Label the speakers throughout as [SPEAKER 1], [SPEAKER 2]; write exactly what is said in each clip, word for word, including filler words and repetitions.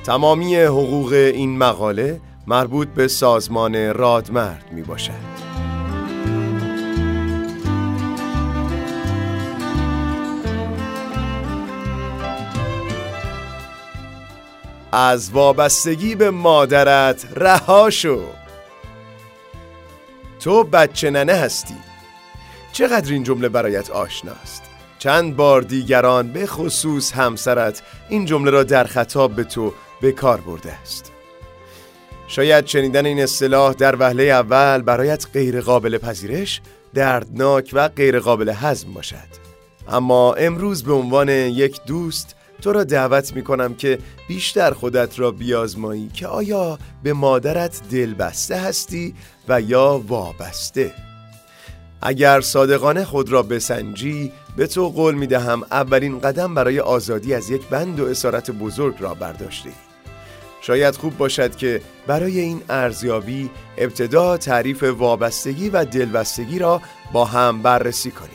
[SPEAKER 1] تمامی حقوق این مقاله مربوط به سازمان رادمرد می باشد. از وابستگی به مادرت رها شو. تو بچه ننه هستی. چقدر این جمله برایت آشناست؟ چند بار دیگران به خصوص همسرت این جمله را در خطاب به تو به کار برده است. شاید شنیدن این اصطلاح در وهله اول برایت غیر قابل پذیرش، دردناک و غیر قابل هضم باشد. اما امروز به عنوان یک دوست تو را دعوت می کنم که بیشتر خودت را بیازمایی که آیا به مادرت دلبسته هستی و یا وابسته. اگر صادقانه خود را بسنجی، به تو قول می دهم اولین قدم برای آزادی از یک بند و اسارت بزرگ را برداشتی. شاید خوب باشد که برای این ارزیابی ابتدا تعریف وابستگی و دلبستگی را با هم بررسی کنیم.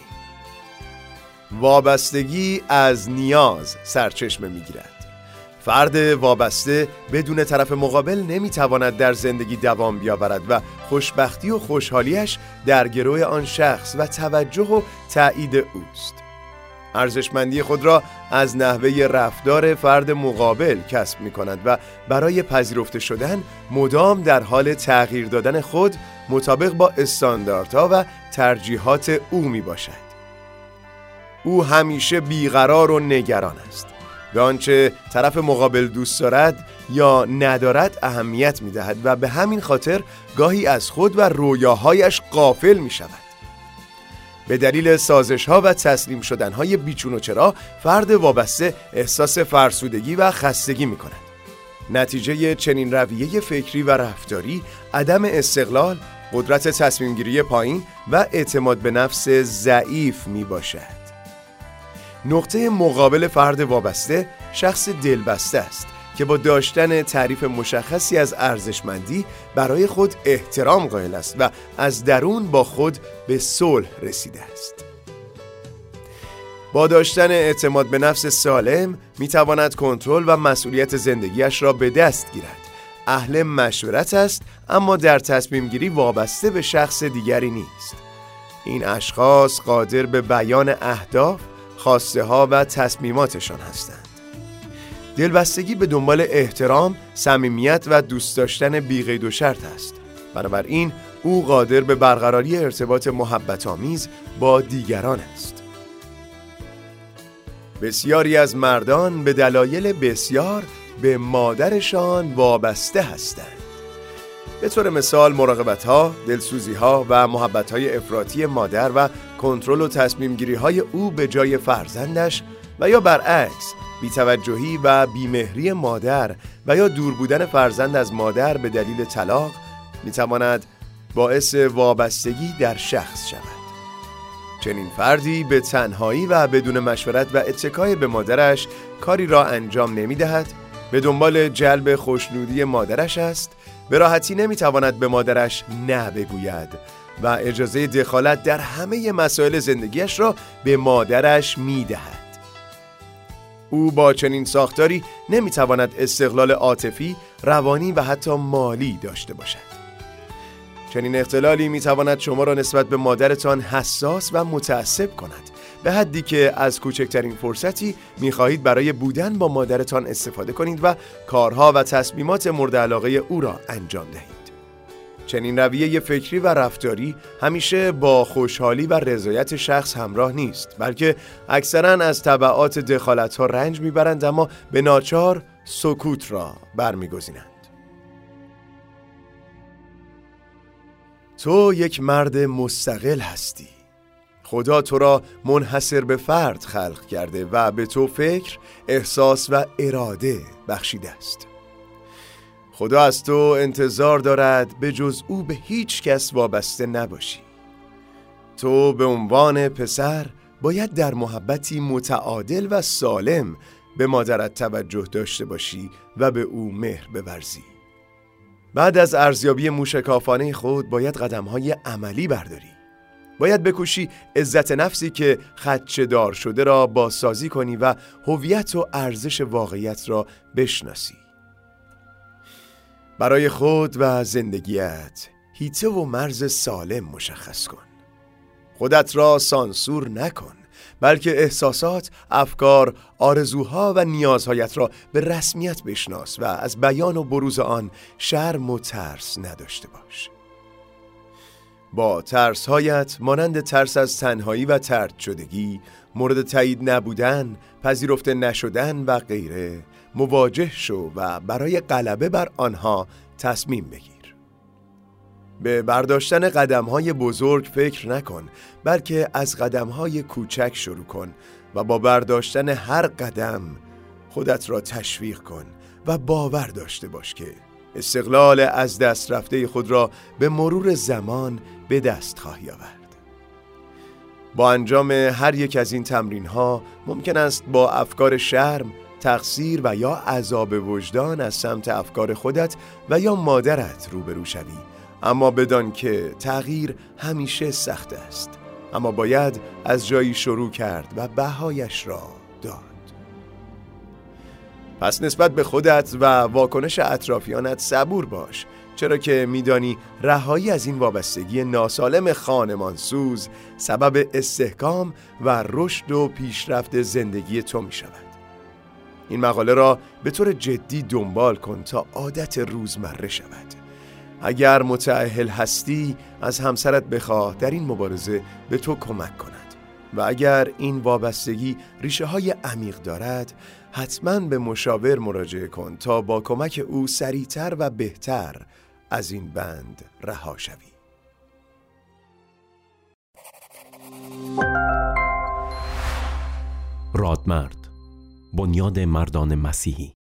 [SPEAKER 1] وابستگی از نیاز سرچشمه می‌گیرد. فرد وابسته بدون طرف مقابل نمی‌تواند در زندگی دوام بیاورد و خوشبختی و خوشحالیش در گروه آن شخص و توجه و تایید اوست. ارزشمندی خود را از نحوه رفتار فرد مقابل کسب می‌کند و برای پذیرفته شدن مدام در حال تغییر دادن خود مطابق با استانداردها و ترجیحات او میباشد. او همیشه بیقرار و نگران است. به آنچه طرف مقابل دوست دارد یا ندارد اهمیت می‌دهد و به همین خاطر گاهی از خود و رویاهایش غافل می‌شود. به دلیل سازش‌ها و تسلیم شدن‌های بیچون و چرا فرد وابسته احساس فرسودگی و خستگی می‌کند. نتیجه چنین رویه فکری و رفتاری عدم استقلال، قدرت تصمیم‌گیری پایین و اعتماد به نفس ضعیف میباشد. نقطه مقابل فرد وابسته شخص دلبسته است که با داشتن تعریف مشخصی از ارزشمندی برای خود احترام قائل است و از درون با خود به صلح رسیده است. با داشتن اعتماد به نفس سالم میتواند کنترل و مسئولیت زندگیش را به دست گیرد. اهل مشورت است اما در تصمیم گیری وابسته به شخص دیگری نیست. این اشخاص قادر به بیان اهداف، خواسته ها و تصمیماتشان هستند. دلبستگی به دنبال احترام، صمیمیت و دوست داشتن بی‌قید و شرط است. بنابراین او قادر به برقراری ارتباط محبت آمیز با دیگران است. بسیاری از مردان به دلایل بسیار به مادرشان وابسته هستند. به طور مثال مراقبت‌ها، دلسوزی‌ها و محبت‌های افراطی مادر و کنترل و تصمیم‌گیری‌های او به جای فرزندش و یا برعکس بی‌توجهی و بی‌مهری مادر و یا دور بودن فرزند از مادر به دلیل طلاق می‌تواند باعث وابستگی در شخص شود. چنین فردی به تنهایی و بدون مشورت و اتکای به مادرش کاری را انجام نمی‌دهد، به دنبال جلب خوشنودی مادرش است، به راحتی نمی‌تواند به مادرش نه بگوید و اجازه دخالت در همه مسائل زندگیش را به مادرش می‌دهد. او با چنین ساختاری نمی‌تواند استقلال عاطفی، روانی و حتی مالی داشته باشد. چنین اختلالی می‌تواند شما را نسبت به مادرتان حساس و متعصب کند، به حدی که از کوچکترین فرصتی می‌خواهید برای بودن با مادرتان استفاده کنید و کارها و تصمیمات مورد علاقه او را انجام دهید. چنین رویه فکری و رفتاری همیشه با خوشحالی و رضایت شخص همراه نیست، بلکه اکثراً از تبعات دخالت‌ها رنج می‌برند اما به ناچار سکوت را برمی‌گزینند. تو یک مرد مستقل هستی. خدا تو را منحصر به فرد خلق کرده و به تو فکر، احساس و اراده بخشیده است. خدا از تو انتظار دارد به جز او به هیچ کس وابسته نباشی. تو به عنوان پسر باید در محبتی متعادل و سالم به مادرت توجه داشته باشی و به او مهر بورزی. بعد از ارزیابی موشکافانه خود باید قدم‌های عملی برداری. باید بکوشی عزت نفسی که خدشه دار شده را بازسازی کنی و هویت و ارزش واقعیت را بشناسی. برای خود و زندگیت حیطه و مرز سالم مشخص کن. خودت را سانسور نکن، بلکه احساسات، افکار، آرزوها و نیازهایت را به رسمیت بشناس و از بیان و بروز آن شرم و ترس نداشته باش. با ترسهایت مانند ترس از تنهایی و طرد شدگی، مورد تایید نبودن، پذیرفته نشدن و غیره مواجه شو و برای غلبه بر آنها تصمیم بگیر. به برداشتن قدم‌های بزرگ فکر نکن، بلکه از قدم‌های کوچک شروع کن و با برداشتن هر قدم خودت را تشویق کن و باور داشته باش که استقلال از دست رفته خود را به مرور زمان به دست خواهی آورد. با انجام هر یک از این تمرین‌ها ممکن است با افکار شرم، تقصیر و یا عذاب وجدان از سمت افکار خودت و یا مادرت روبرو شوی، اما بدان که تغییر همیشه سخت است، اما باید از جایی شروع کرد و بهایش را داد. پس نسبت به خودت و واکنش اطرافیانت صبور باش، چرا که میدانی رهایی از این وابستگی ناسالم خانمانسوز سبب استحکام و رشد و پیشرفت زندگی تو می شود. این مقاله را به طور جدی دنبال کن تا عادت روزمره شود. اگر متأهل هستی از همسرت بخواه در این مبارزه به تو کمک کند و اگر این وابستگی ریشه های عمیق دارد حتما به مشاور مراجعه کن تا با کمک او سریعتر و بهتر از این بند رها شوی.
[SPEAKER 2] رادمرد، بنیاد مردان مسیحی.